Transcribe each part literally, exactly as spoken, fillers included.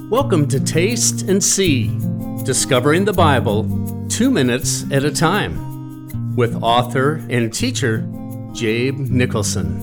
Welcome to Taste and See, Discovering the Bible two minutes at a time, with author and teacher Jabe Nicholson.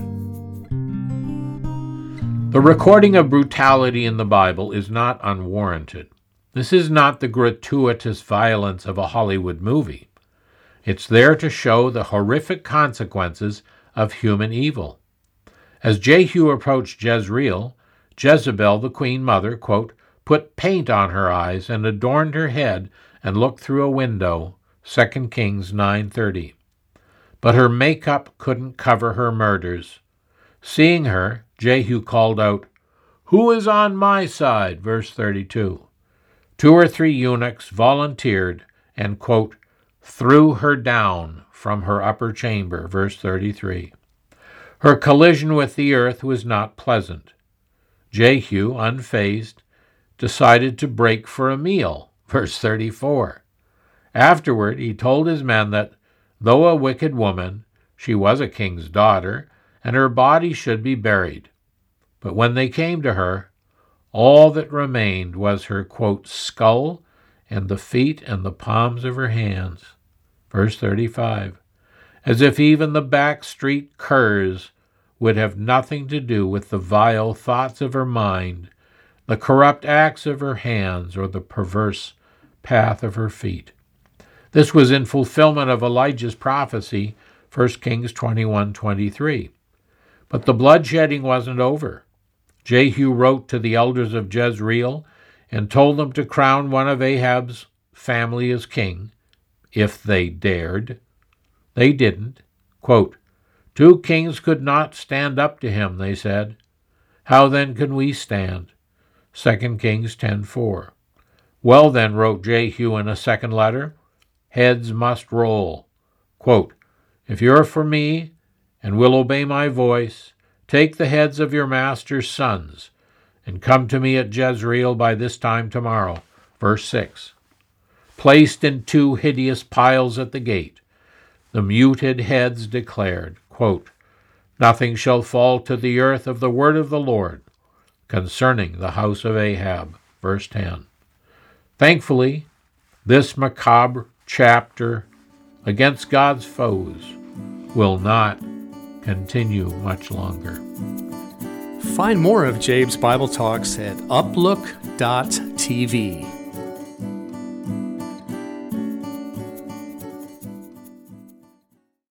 The recording of brutality in the Bible is not unwarranted. This is not the gratuitous violence of a Hollywood movie. It's there to show the horrific consequences of human evil. As Jehu approached Jezreel, Jezebel, the queen mother, quote, put paint on her eyes and adorned her head and looked through a window, Second Kings nine thirty. But her makeup couldn't cover her murders. Seeing her, Jehu called out, "Who is on my side?" verse thirty-two. Two or three eunuchs volunteered and, quote, threw her down from her upper chamber, verse thirty-three. Her collision with the earth was not pleasant. Jehu, unfazed, decided to break for a meal, verse thirty-four. Afterward, he told his men that, though a wicked woman, she was a king's daughter, and her body should be buried. But when they came to her, all that remained was her, quote, skull and the feet and the palms of her hands, verse thirty-five. As if even the back street curs would have nothing to do with the vile thoughts of her mind, the corrupt acts of her hands, or the perverse path of her feet. This was in fulfillment of Elijah's prophecy, First Kings twenty-one twenty-three. But the bloodshedding wasn't over. Jehu wrote to the elders of Jezreel and told them to crown one of Ahab's family as king, if they dared. They didn't. Quote, two kings could not stand up to him, they said. How then can we stand? Second Kings ten four. Well then, wrote Jehu in a second letter, heads must roll. Quote, if you're for me and will obey my voice, take the heads of your master's sons and come to me at Jezreel by this time tomorrow. Verse six. Placed in two hideous piles at the gate, the muted heads declared, quote, nothing shall fall to the earth of the word of the Lord concerning the house of Ahab. Verse ten. Thankfully, this macabre chapter against God's foes will not continue much longer. Find more of Jabe's Bible Talks at uplook dot t v.